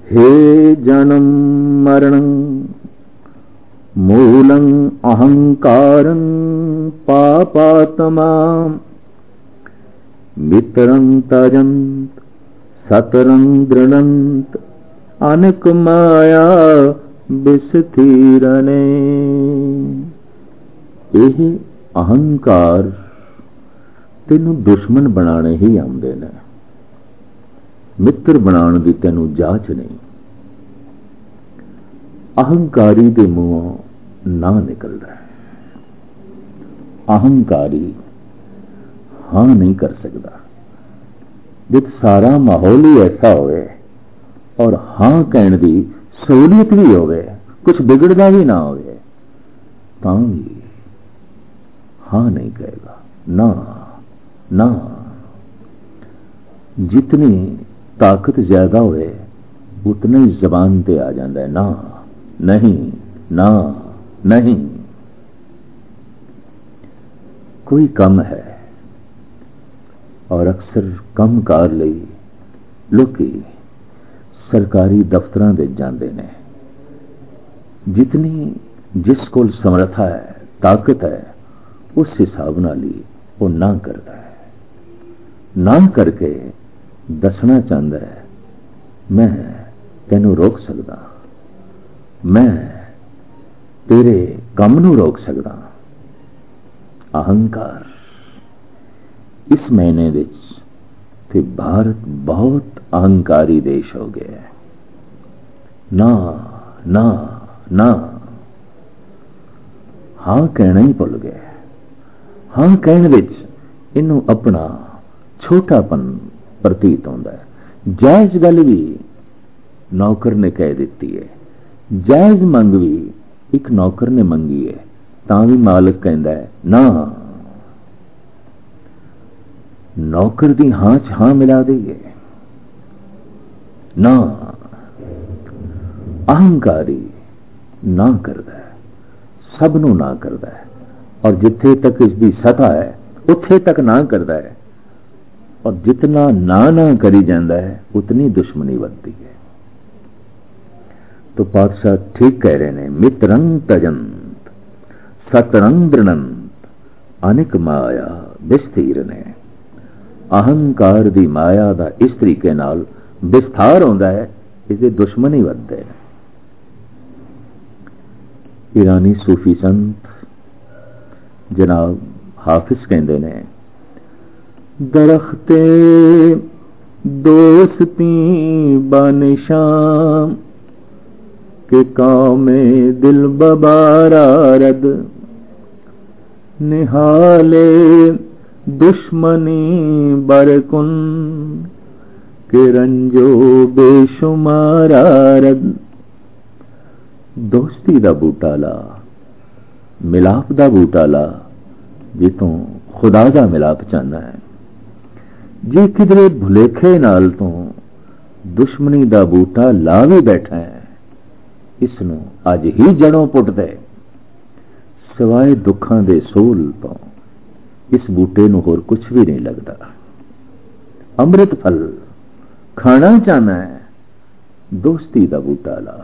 हे जन्म मरणं मूलं अहंकारं पापात्मा मित्रं तजंत सतरं दृढ़ंत अनेक माया विस्तीरणे। यह अहंकार तेनू दुश्मन बनाने ही आउंदे ने, मित्र बनाने की तेनू जाच नहीं। अहंकारी दे मुंहों ना निकलता है। अहंकारी हाँ नहीं कर सकता। जब सारा माहौल ही ऐसा होवे और हाँ कहने की सहूलियत भी होवे, कुछ बिगड़ता भी ना होवे, तां भी हाँ नहीं कहेगा। ना ना, जितनी ताकत ज्यादा होवे उतना ही जबान पे आ जाता है ना नहीं ना नहीं। कोई कम है और अक्सर कम कार लई लोकी सरकारी दफ्तरां दे जांदे ने। जितनी जिस कोल समर्था है, ताकत है, उस हिसाब नाल ही वो ना करता है। ना करके दसना चाहता है मैं तेनू रोक सकदा, मैं तेरे काम नू रोक सकदा। अहंकार इस महीने विच ते भारत बहुत अहंकारी देश हो गया है। ना ना ना, हाँ कहना ही भुल गए। हाँ कहने विच इनू अपना छोटापन प्रतीत होता है। जायज गल भी नौकर ने कह दी है, जायज मंग भी एक नौकर ने मंगी है, तां भी मालिक कहता है ना। नौकर दी हां च हां मिला दईए ना। अहंकारी ना करता है, सबनों ना करता है, और जिथे तक इसकी सता है उथे तक ना करता है। और जितना ना ना करी जाता है उतनी दुश्मनी बढ़ती है। तो पातशाह ठीक कह रहे हैं, मित्रं तजंत सतरं दृढ़ंत अनेक माया विस्तीर ने। अहंकार दी माया दा इस तरीके नाल विस्तार होता है, इसके दुश्मन ही बढ़ते हैं। ईरानी सूफी संत जनाब हाफिज कहते ने, दरख्ते दोस्ती बानिशाम के कामे दिल बबारा रद, निहाले दुश्मनी बरकुन के रंजो बेशुमारा रद। दोस्ती दा बूटा ला, मिलाप दा बूटा ला, जितों खुदा दा मिलाप चाहना है। जे किधरे भुलेखे नाल तो दुश्मनी दा बूटा ला भी बैठा है, इसनों अज ही जड़ों पुट दे। सिवाय दुखां दे सोल तो इस बूटे नूं होर कुछ भी नहीं लगता। अमृत फल खाना चाहना है, दोस्ती दा बूटा ला।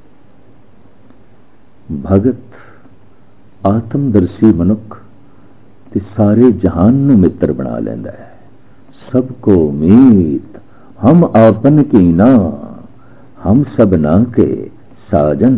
भगत आत्मदर्शी मनुख ते सारे जहान नूं मित्र बना लेंदा है। सबको मीत हम आपन की ना, हम सब ना के साजन।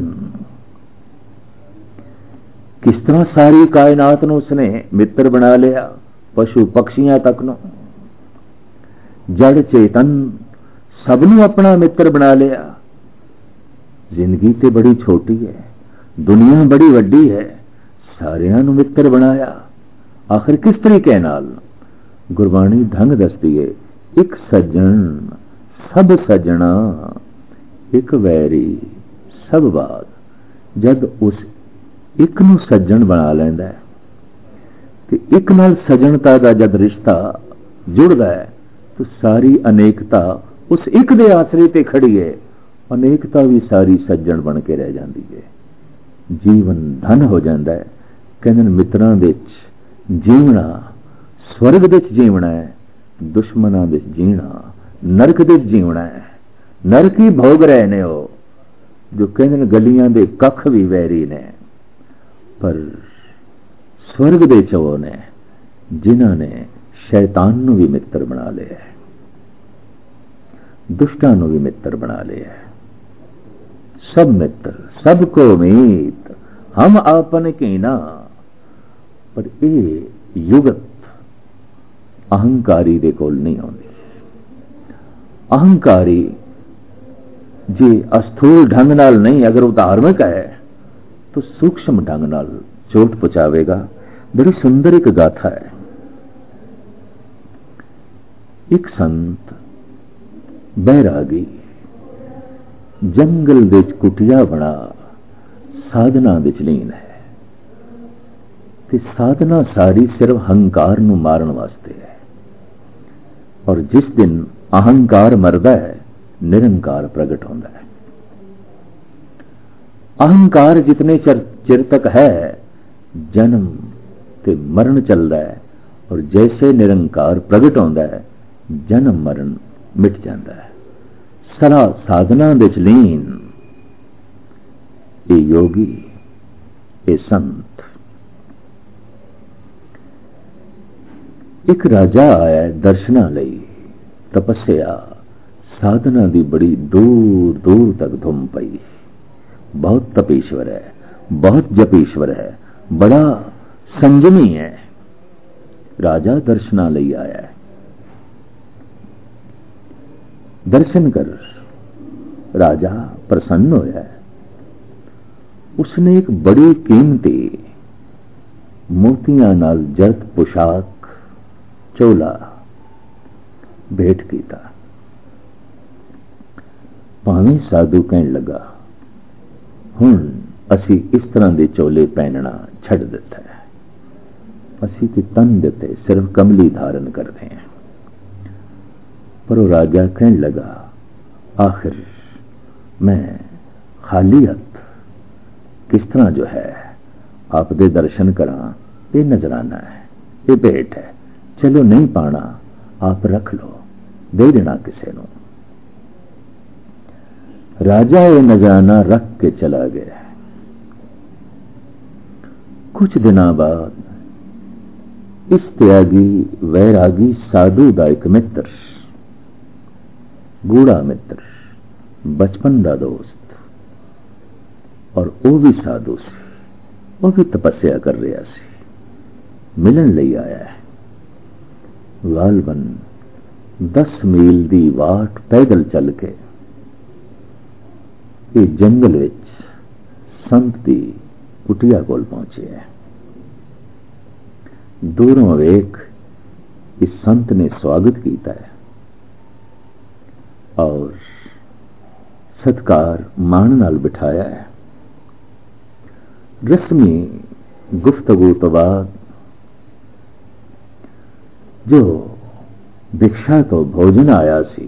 किस तरह सारी कायनात नूं उसने मित्र बना लिया, पशु पक्षियां तक नूं, जड़ चेतन सबनों अपना मित्र बना लिया। जिंदगी ते बड़ी छोटी है, दुनिया बड़ी वड्डी है, सारियां नूं मित्र बनाया। आखिर किस तरीके नाल? गुरबाणी ढंग दसदी है, एक सज्जन सब सज्जना, एक वैरी सब बात। जब उस एक नूं सज्जन बना लैंदा है ते एक नाल सज्जनता का जब रिश्ता जुड़दा है तो सारी अनेकता उस एक दे आसरे ते खड़ी है। अनेकता भी सारी सज्जन बन के रह जाती है। जीवन धन हो जाता है। कहते मित्रां विच जीवना स्वर्ग विच जीवना है, दुश्मनां विच जीना नरक विच जीवना है। नरक ही भोग रहे ने हो जो कहते गलियां दे कख भी वैरी ने, पर स्वर्ग दे चवो ने जिन्हां ने शैतान नूं भी मित्र बना लिया, दुष्टां नूं भी मित्र बना लिया। सब मित्र सबको मीत हम आपन कीना। पर यह युगत अहंकारी दे कोल नहीं आउंदी। अहंकारी जे अस्थूल ढंग नाल नहीं, अगर वो धार्मिक है तो सूक्ष्म ढंग नाल चोट पहुंचावेगा। बड़ी सुंदर एक गाथा है। एक संत बैरागी जंगल विच कुटिया बना साधना विच लीन है, ते साधना सारी सिर्फ अहंकार नूं मारन वास्ते है। और जिस दिन अहंकार मरदा है निरंकार प्रगट होता है। अहंकार जितने चिर तक है जन्म ते मरण चलता है, और जैसे निरंकार प्रगट होता है जन्म मरण मिट जाता है। सरा साधना विच लीन ये योगी ये संत। एक राजा आया दर्शना लई, तपस्या साधना दी बड़ी दूर दूर तक धुम पई। बहुत तपीश्वर है, बहुत जपीश्वर है, बड़ा संयमी है। राजा दर्शना लई आया है, दर्शन कर। राजा प्रसन्न होया है। उसने एक बड़ी कीमती मोतियां नाल जड़त पोशाक चोला भेंट कीता। भावें साधु कहन लगा हुण असी इस तरह के चोले पहनना छड़ दिता है, असी तो तन देते सिर्फ कमली धारण करते हैं। पर वो राजा कहन लगा आखिर मैं खाली हथ किस तरह जो है आप दे दर्शन करा, ये नजराना है, ये भेंट है, चलो नहीं पाना आप रख लो, दे देना किसी को। राजा ये नजराना रख के चला गया। कुछ दिनों बाद इस त्यागी वैरागी साधु का एक मित्र, गूढ़ा मित्र, बचपन का दोस्त, और वो भी साधु से, वो भी तपस्या कर रहा सी, मिलन लई आया है। गालबन 10 मील की वाट पैदल चल के ये जंगल विच संत की कुटिया कोल पहुंचे है। दूरों वेख इस संत ने स्वागत किया है और सत्कार मान नाल बिठाया है। रस्मी गुफ्तगू तो बाद जो भिक्षा तो भोजन आया सी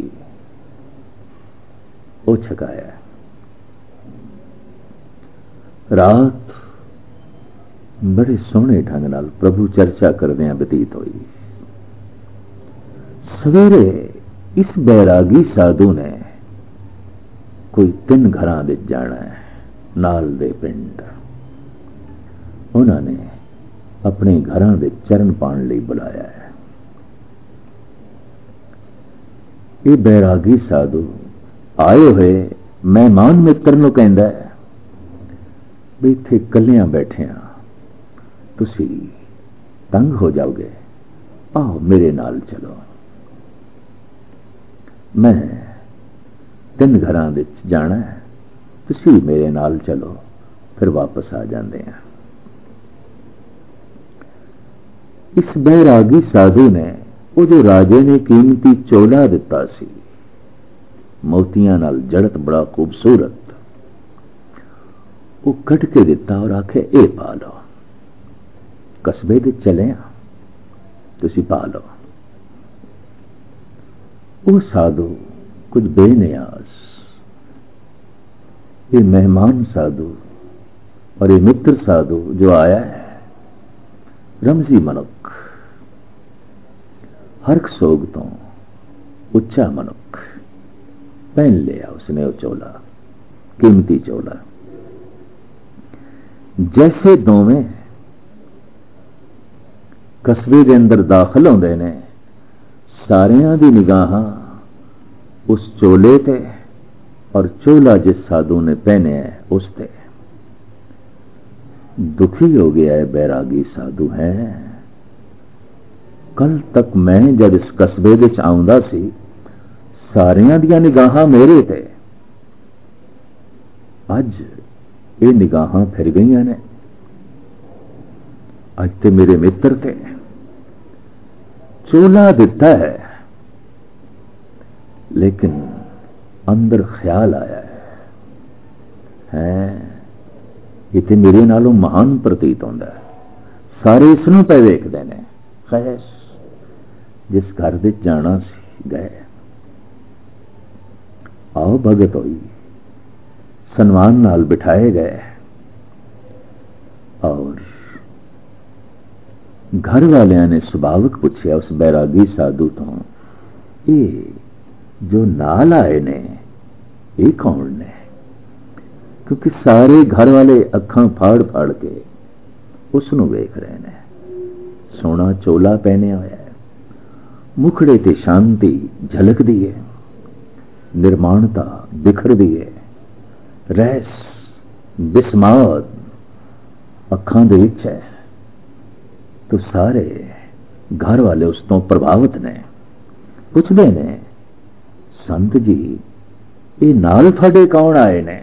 वो छकाया। रात बड़े सोहने ढंग नाल प्रभु चर्चा करदे बतीत हुई। सवेरे इस बैरागी साधु ने कोई 3 घरां विच जाना है, नाल दे पिंड। उन्होंने अपने घरां विच चरण पाण लई बुलाया है। ये बैरागी साधु आए हुए मेहमान मित्र नूं कहंदा है भी इत्थे कलियां बैठे हाँ, तुसी तंग हो जाओगे, आओ मेरे नाल चलो। मैं 3 घरां विच जाना है, तुसी मेरे नाल चलो, फिर वापस आ जाते हैं। इस बैरागी साधु ने वो जो राजे ने कीमती चोला दिता सी, मोतियां नाल जड़त बड़ा खूबसूरत, वो कट के दिता और आखे ए पा लो, कस्बे दे चले तुसी पा लो। वो साधु कुछ बेनियाज, ये मेहमान साधु और ये मित्र साधु जो आया है, रमजी मनुख, हरख सोग तो उच्चा मनुख, पहन लिया उसने वो चोला, कीमती चोला। जैसे दोवें कस्बे के अंदर दाखिल होंदे ने, सारियां दी निगाहां उस चोले ते और चोला जिस साधु ने पहने है उस ते। दुखी हो गया है बैरागी साधु है। कल तक मैं जब इस कस्बे विच आउंदा सी, सारियां दियां निगाहां मेरे ते, अज ये निगाहां फिर गईयां ने, अज ते मेरे मित्र ते। चोला दिता है लेकिन अंदर ख्याल आया है ये ते मेरे नालों महान प्रतीत होंदा है। सारे इसनूं पे वेखदे ने। खैर जिस घर विच जाना सी गए, आओ भगत होई, सन्मान नाल बिठाए गए और घर वालियां ने सुभाविक पूछया उस बैरागी साधु तो, ये जो नाल आए ने ये कौन ने? क्योंकि सारे घर वाले अखां फाड़ फाड़ के उसनूं वेख रहे ने। सोना चोला पहनिया होया है, मुखड़े ते शांति झलकदी है, निर्माणता बिखरदी है, रहस बिस्माद अखां दे विच है। तो सारे घर वाले उस तो प्रभावित ने। पुछदे ने, संत जी ये नाल तुहाडे कौन आए ने?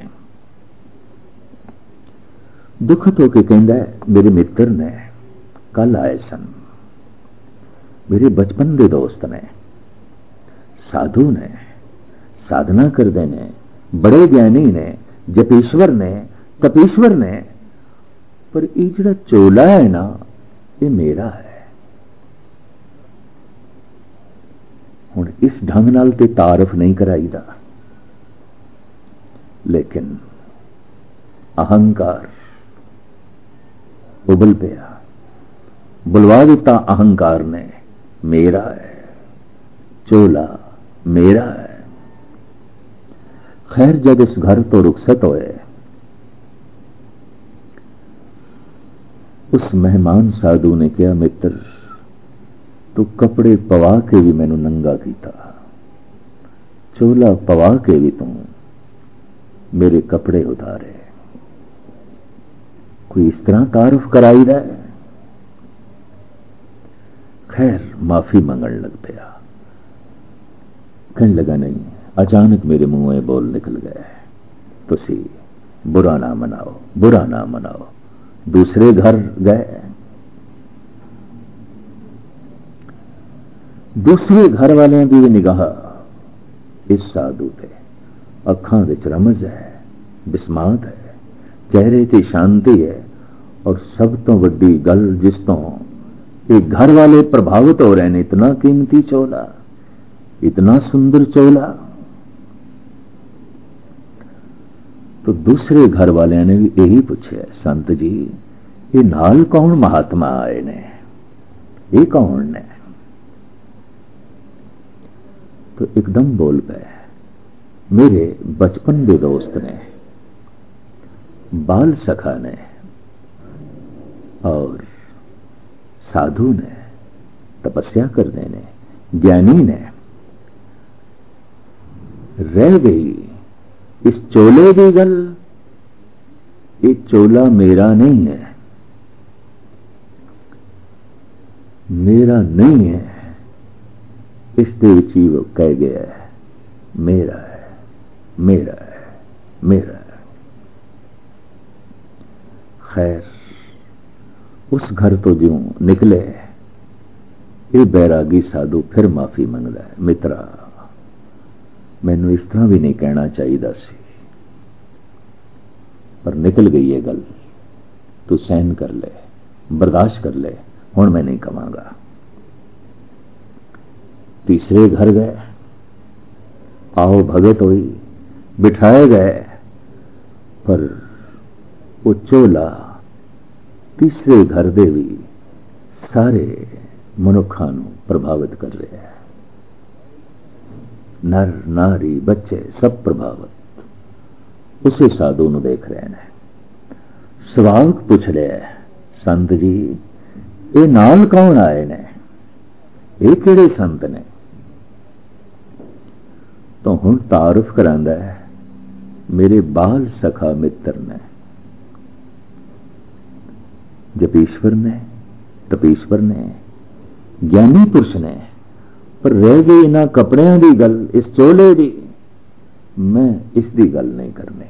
दुखत होके कहंदा है, मेरे मित्र ने कल आए सन, मेरे बचपन के दोस्त ने, साधु ने, साधना करते ने, बड़े ज्ञानी ने, जपेश्वर ने, तपेश्वर ने, पर ये जिहड़ा चोला है ना ये मेरा है। हुण इस ढंग नाल ते तारफ नहीं कराईदा, लेकिन अहंकार उबल पिया, बुलवा दिता अहंकार ने, मेरा है चोला, मेरा है। खैर जब इस घर तो रुखसत होए, उस मेहमान साधु ने कहा, मित्र तू कपड़े पवा के भी मैनू नंगा कीता, चोला पवा के भी तू मेरे कपड़े उतारे, कोई इस तरह तारुफ कराई है? खैर माफी मंगण लग पिया। कहने लगा, नहीं, अचानक मेरे मुंह में बोल निकल गए, तुसी बुरा ना मनाओ, बुरा ना मनाओ। दूसरे घर गए, दूसरे घर वाले की निगाह इस साधु ते, अखां विच रमज है, बिस्मात है, चेहरे ते शांति है, और सब तो वड्डी गल जिस तो ये घर वाले प्रभावित हो रहे हैं, इतना कीमती चोला, इतना सुंदर चोला। तो दूसरे घर वाले ने भी यही पूछा, संत जी ये नाल कौन महात्मा आए ने, ये कौन ने? तो एकदम बोल पे, मेरे बचपन के दोस्त ने, बाल सखा ने और साधु ने, तपस्या करने ने, ज्ञानी ने। रह गई इस चोले की गल, ये चोला मेरा नहीं है, मेरा नहीं है, इसके विच ही वो कह गया है, मेरा है, मेरा है, मेरा है। खैर उस घर तो ज्यों निकले, ये बैरागी साधु फिर माफी मंगदा है, मित्रा मैनू इस तरह भी नहीं कहना चाहिए सी, पर निकल गई है गल, तू सहन कर ले, बर्दाश्त कर ले, हुण मैं नहीं कहांगा। तीसरे घर गए, आओ भगत हुई, बिठाए गए, पर वो चोला तीसरे घर दे भी सारे मनुखा प्रभावित कर रहा है। नर नारी बच्चे सब प्रभावित उसे साधु ਨੂੰ देख रहे हैं। ਸਵਾਲ ਪੁੱਛ ਰਿਹਾ संत जी ये नाल कौन आए ने, ये किहड़े संत ने? तो हुण तारुफ करांदा है मेरे बाल सखा मित्र ने, जपीश्वर ने, तपीश्वर ने, ज्ञानी पुरुष ने। पर रह गई इन्हां कपड़ियां दी गल, इस चोले दी, मैं इसदी गल नहीं करनी।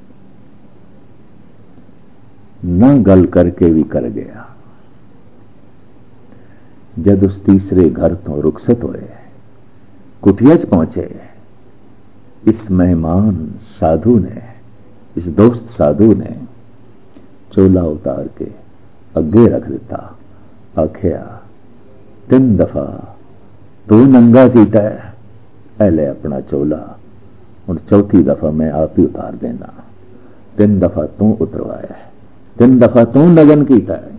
ना गल करके भी कर गया। जब उस तीसरे घर तो रुखसत होए, कुटिया च पहुंचे, इस मेहमान साधु ने, इस दोस्त साधु ने चोला उतार के अगे रख दिता। आखिया 3 दफा तू नंगा कीता है, पहले अपना चोला, हुण 4थी दफा मैं आप ही उतार देना। 3 दफा तू उतरवाया है, 3 दफा तू नगन कीता है।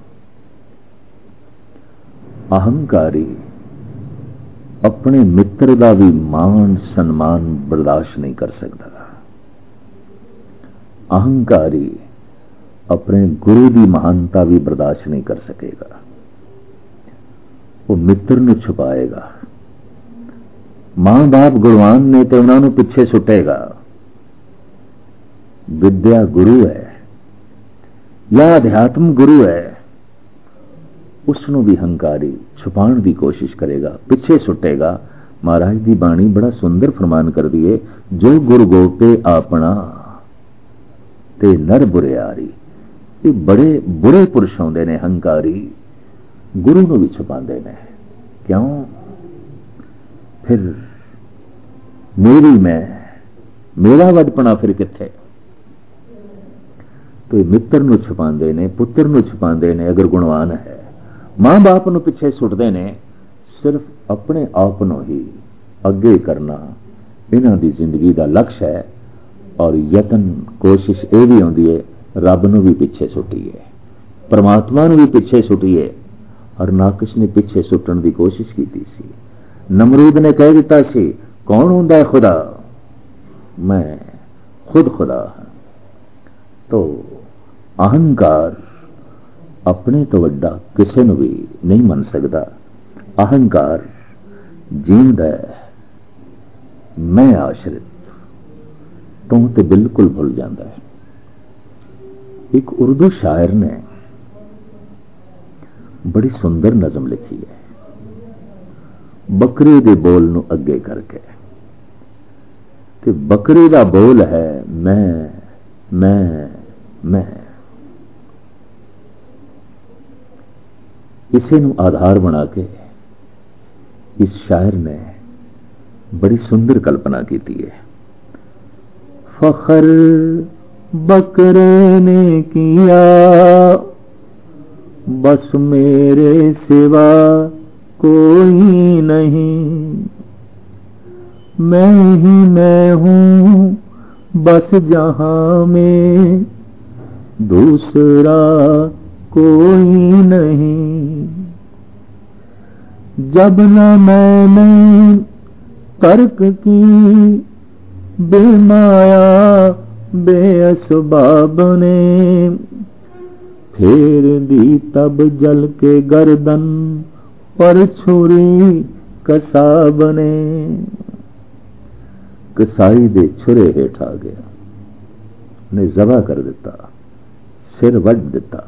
अहंकारी अपने मित्र का भी मान सन्मान बर्दाश्त नहीं कर सकता। अहंकारी अपने गुरु की महानता भी बर्दाश्त नहीं कर सकेगा। वो मित्र नूं छुपाएगा। मां बाप गुणवान ने तो उन्होंने पिछे सुटेगा। विद्या गुरु है या अध्यात्म गुरु है, उसनों भी हंकारी छुपाने की कोशिश करेगा, पिछे सुटेगा। महाराज की बाणी बड़ा सुंदर फरमान कर दिए, जो गुरु गोपे अपना ते नर बुरियारी। ये बड़े बुरे पुरुष होंदे ने हंकारी, गुरु नूं भी छुपांदे ने। क्यों? फिर मेरा वडपना फिर किथे? तो ये मित्र नूं छुपांदे ने, पुत्र नूं छुपांदे ने अगर गुणवान है। मां बाप नूं पिछे सुटदे ने, सिर्फ अपने आप नूं ही अगे करना इन्हां दी जिंदगी का लक्ष्य है। और यतन कोशिश ये भी आउंदी है, रब नूं भी पिछे सुटीए, परमात्मा नूं भी पिछे सुटीए। हरनाकश ने पिछे सुटण की कोशिश की सी। नमरूद ने कह दिता सी, कौन हुंदा है खुदा? मैं खुद खुदा हां। तो अहंकार अपने तो वड्डा किसी नूं भी नहीं मन सकता। अहंकार जींदा है, मैं आश्रित तू तो बिल्कुल भुल जाता है। एक उर्दू शायर ने बड़ी सुंदर नज़म लिखी है, बकरी दे बोल नूं अगे करके। ते बकरी दा बोल है मैं। इसे नूं आधार बना के इस शायर ने बड़ी सुंदर कल्पना की है। फखर बकरे ने किया बस मेरे सिवा कोई नहीं, मैं ही मैं हूँ बस जहां में दूसरा कोई नहीं। जब न मैंने तर्क की बेमाया बेअसबाब ने, फेर दी तब जल के गर्दन पर छुरी कसाब ने। कसाई दे छुरे हेठ आ गया, ने जबा कर दिता, सिर वड दिता।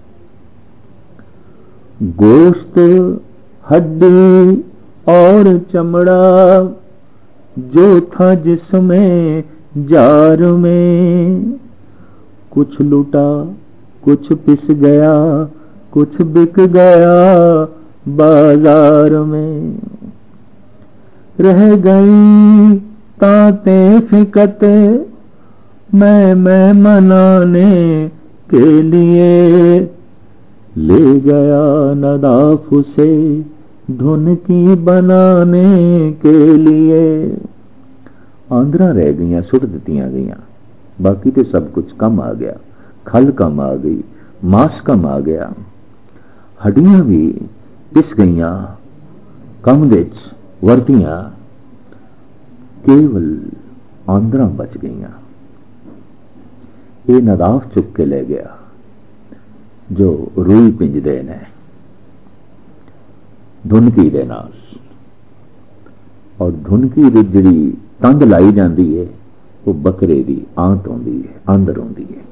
गोश्त हड्डी और चमड़ा जो था जिसमें जार में, कुछ लूटा कुछ पिस गया कुछ बिक गया बाजार में। रह गई ताते फिकत मैं मनाने के लिए, ले गया नदाफ से धुन की बनाने के लिए। आंद्रा रह गई, सुट दित्तियां गई, बाकी तो सब कुछ कम आ गया। खल कम आ गई, मांस कम आ गया, हड्डियां भी पिस गईयां, कम विच वरतियां। केवल आंदरा बच गईयां। ये नदाफ चुक के ले गया जो रूई पिंजदे ने धुनकी दे नाल, और धुनकी दी जिहड़ी तंग लाई जाती है वो बकरे की आंत आती है, अंदर आती है।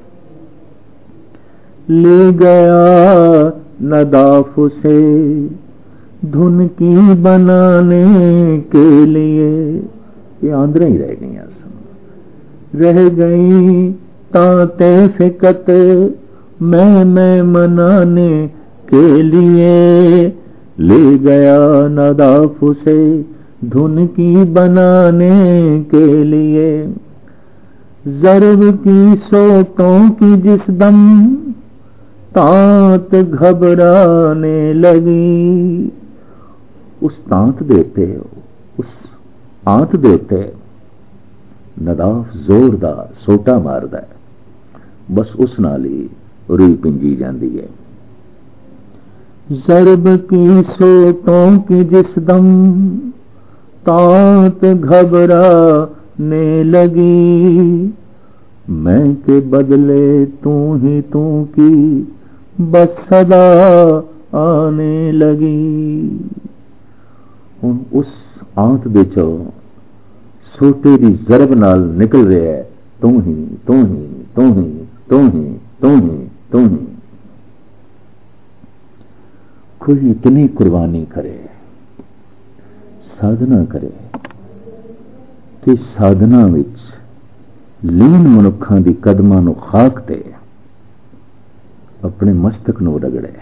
ले गया नदाफ से धुनकी बनाने के लिए, ये आंदरा ही रह गई, रह गई ताते फिकत मैं मनाने के लिए। ले गया नदाफ से धुनकी बनाने के लिए, ज़र्ब की सोटों की जिस दम तांत घबराने लगी। उस तांत देते, उस आंत देते नदाफ जोरदार सोटा मारदा है, बस उस नाल ही रूई पिंजी जाती है। ज़र्ब की सोटों की जिस दम तांत घबराने लगी, मैं के बदले तू ही तू की बस सदा आने लगी। हुण उस आंत दे चो सोटे दी ज़रब नाल निकल रहा है, तू ही तू ही तू ही तू ही तू ही तू ही। कोई इतनी कुर्बानी करे, साधना करे कि साधना विच लीन मनुखां दी कदमां नूं खाक ते अपने मस्तक नूं रगड़े,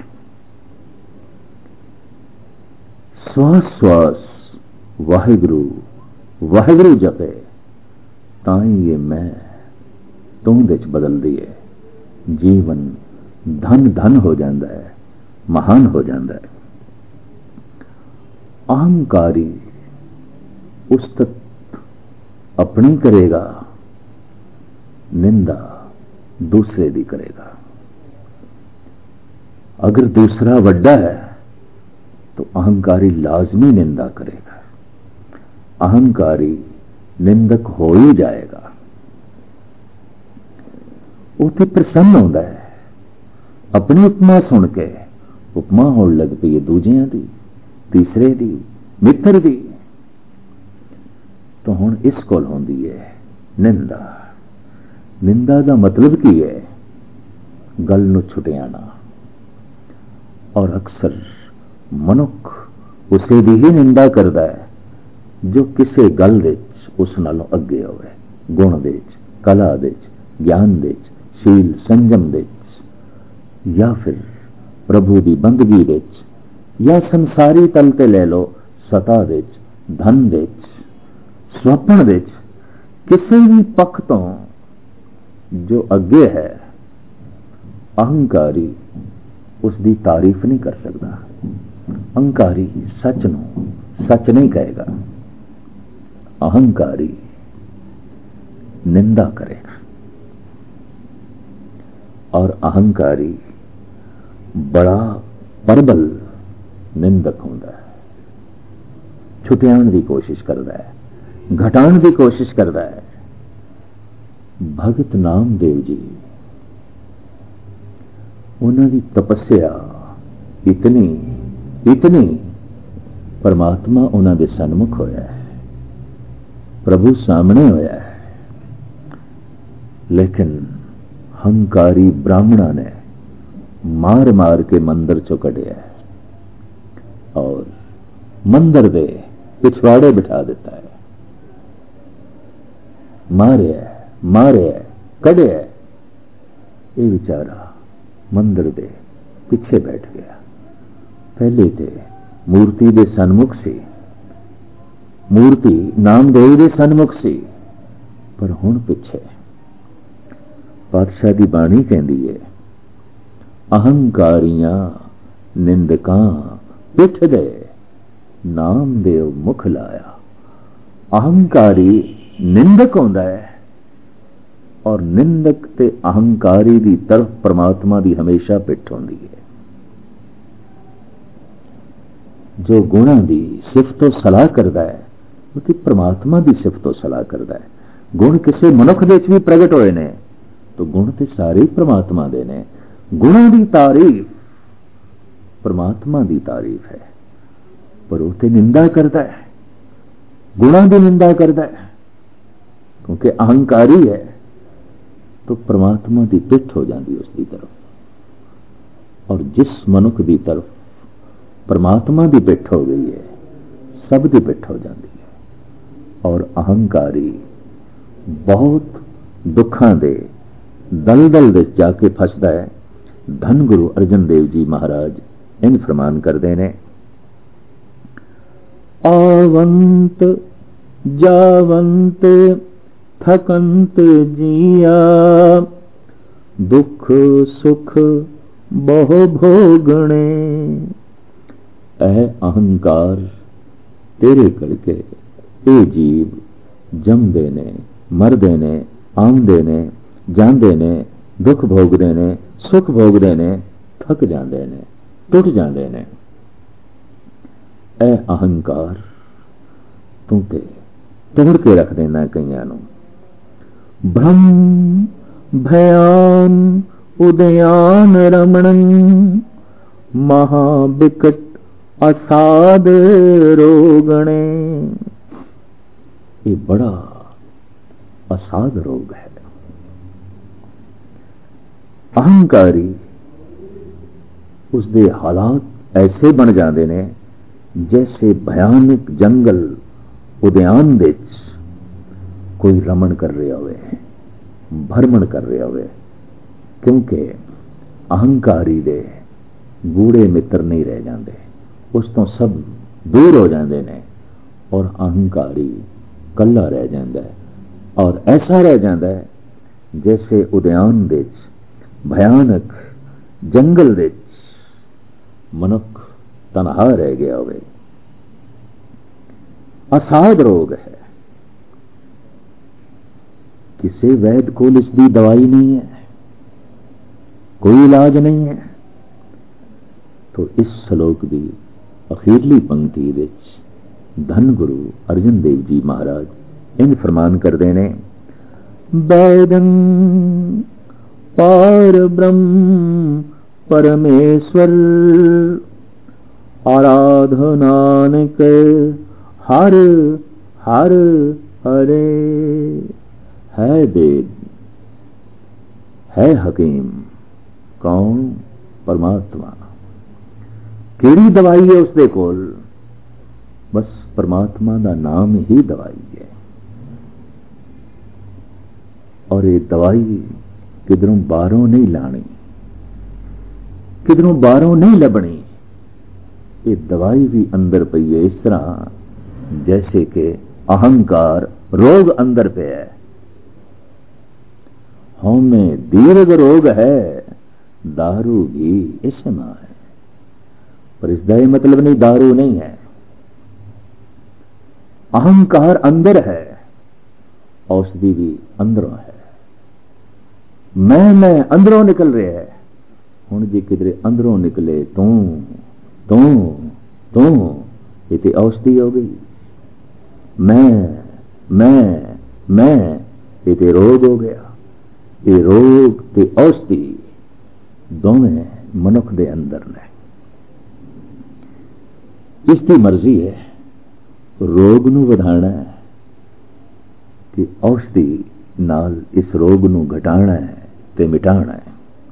श्वास श्वास वाहिगुरू वाहिगुरू जपे, ताई ये मैं तू दे च बदलदी है। जीवन धन धन हो जाता है, महान हो जाता है। अहंकारी उस्तत अपनी करेगा, निंदा दूसरे दी करेगा। अगर दूसरा वड्डा है तो अहंकारी लाजमी निंदा करेगा, अहंकारी निंदक हो ही जाएगा। उसे प्रसन्न होता है, अपनी उपमा सुन के उपमा होने लग पई है दूजियां दी, तीसरे दी, मित्र दी। तो हुण इस कोल होंदी है निंदा। निंदा का मतलब की है? गल नूं छुटियाना। और अक्सर मनुख उसे दी ही निंदा करता है जो किसी गल दे उस नालों अगे होवे, गुण दे, कला दे, ज्ञान दे, शील संजम दे, या फिर प्रभु की बंदगी दे, या संसारी तल ते ले लो सता दे, धन दे, स्वप्न दे, किसी भी पक्ष तो जो अगे है, अहंकारी उसकी तारीफ नहीं कर सकता। अहंकारी सच नूं सच नहीं कहेगा, अहंकारी निंदा करेगा। और अहंकारी बड़ा प्रबल निंदक होता है, छुटियाण की कोशिश करता है, घटाण की कोशिश करता है। भगत नामदेव जी, उन्होंने तपस्या इतनी इतनी, परमात्मा उन्होंने सन्मुख होया है, प्रभु सामने होया है, लेकिन हंकारी ब्राह्मणा ने मार मार के मंदिर चो कढ़िया है और मंदिर दे पिछवाड़े बिठा देता है। मारे मारे कढ़े, ये बेचारा मंदिर दे पिछे बैठ गया। पहले ते मूर्ति दे सन्मुख सी, मूर्ति नामदेव दे सन्मुख सी, पर हुण पिछे। पातशाह की बाणी कहती है, अहंकारियां निंदकां पिठ दे नामदेव मुख लाया। अहंकारी निंदक होंदा है और निंदक ते अहंकारी की तरफ परमात्मा की हमेशा पिठ होंदी है। जो गुणों की सिफतो सलाह करता है क्योंकि परमात्मा की सिफत तो सलाह करता है। गुण किसी मनुख दे भी प्रगट होए ने तो गुण तो सारे परमात्मा दे ने। गुणों की तारीफ परमात्मा की तारीफ है, पर वो तो निंदा करता है, गुणों की निंदा करता है, क्योंकि अहंकारी है। तो परमात्मा की पिठ हो जाती उसकी तरफ, और जिस मनुख की तरफ परमात्मा की पिठ हो गई है, सब की पिठ हो जाती है। और अहंकारी बहुत दुखों के दलदल दे जाके फसदा है। धन गुरु अर्जन देव जी महाराज इन फरमान करते हैं, आवंत जावंत थकंत जिया, दुख सुख बहु भोगणे। अहंकार तेरे करके ये जीव जमदे ने, मरदे ने, आमदे ने, जांदे ने, दुख भोगदे ने, सुख भोगदे ने, थक जांदे ने, टुट जांदे ने। अहंकार तू ते तोड़ के रख देना कईयां नूं। ब्रह्म भयान उदयान रमणं, महाबिकट असाध रोगणे। ये बड़ा असाध रोग है। अहंकारी उसके हालात ऐसे बन जाते ने जैसे भयानक जंगल उद्यान दे कोई रमण कर रहा हो, भ्रमण कर रहा हो, क्योंकि अहंकारी दे गूढ़े मित्र नहीं रह जाते, उस तो सब दूर हो जाते हैं और अहंकारी कला रह जाता है। और ऐसा रह जाता है जैसे उद्यान दे भयानक जंगल दे मनुख तनहा रह गया हो। असाध रोग है, किसी वैद को इसकी दवाई नहीं है, कोई इलाज नहीं है। तो इस श्लोक की अखीरली पंक्ति विच धन गुरु अर्जन देव जी महाराज इन फरमान करते हैं, वैदं पार ब्रह्म परमेश्वर, आराधनानक हर हर हरे। है वेद, है हकीम, कौन? परमात्मा। केड़ी दवाई है उसके कोल? बस परमात्मा का नाम ही दवाई है। और ये दवाई किधरों बाहरों नहीं लानी, किधरों बाहरों नहीं लभनी। ये दवाई भी अंदर पई है, इस तरह जैसे कि अहंकार रोग अंदर पे है। हमें दीर्घ रोग है, दारू भी इसमें है, पर इसका ये मतलब नहीं दारू नहीं है। अहंकार अंदर है, औषधि भी अंदरों है। मैं अंदरों निकल रहे है। हुण जी किधरे अंदरों निकले तू तू तू, ये तो औषधि हो गई। मैं ये तो रोग हो गया। ये रोग ते औषधि दोवें मनुख दे अंदर ने। इसकी मर्जी है रोग नू वधाना है कि औषधि नाल इस रोग नू घटाना है ते मिटाना है।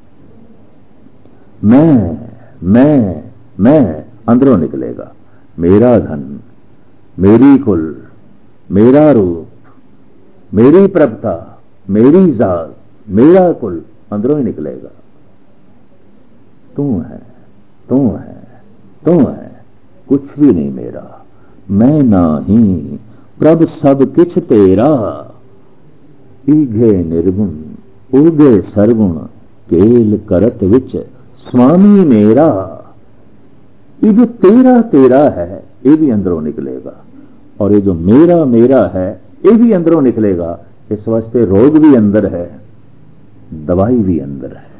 मैं अंदरों निकलेगा। मेरा धन, मेरी कुल, मेरा रूप, मेरी प्रभुता, मेरी जात, मेरा कुल अंदरों ही निकलेगा। तू है, तू है, तू है, कुछ भी नहीं मेरा। मैं नाही प्रभ सब किछ तेरा, ईघे निर्गुण उगे सरगुण, केल करत विच स्वामी मेरा। ये जो तेरा तेरा है ये भी अंदरों निकलेगा, और ये जो मेरा मेरा है ये भी अंदरों निकलेगा। इस वास्ते रोग भी अंदर है, दवाई भी अंदर है।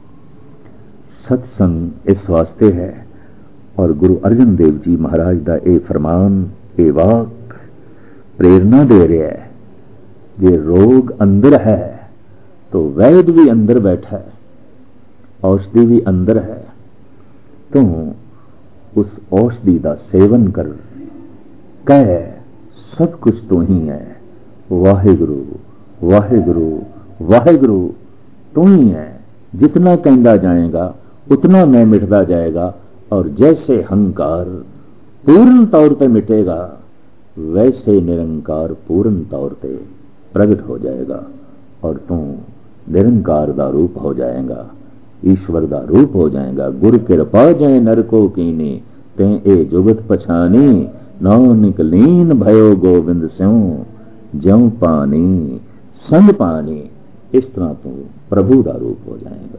सत्संग इस वास्ते है। और गुरु अर्जन देव जी महाराज का ये फरमान, ये वाक प्रेरणा दे रहा है। जे रोग अंदर है तो वैद भी अंदर बैठा है, औषधि भी अंदर है। तो उस औषधि का सेवन कर, कह सब कुछ तो ही है, वाहिगुरु वाहिगुरु वाहिगुरु तू ही है। जितना कहता जाएगा उतना मैं मिटता जाएगा, और जैसे हंकार पूर्ण तौर पर मिटेगा वैसे निरंकार पूर्ण तौर पर प्रकट हो जाएगा, और तू निरंकार का रूप हो जाएगा, ईश्वर का रूप हो जाएगा। गुर कृपा जय नरको कीनी, ते ए जुगत पछानी, नानक लीन भयो गोविंद स्यों, ज्यों पानी संग पानी। इस तरह तू प्रभु का रूप हो जाएगा।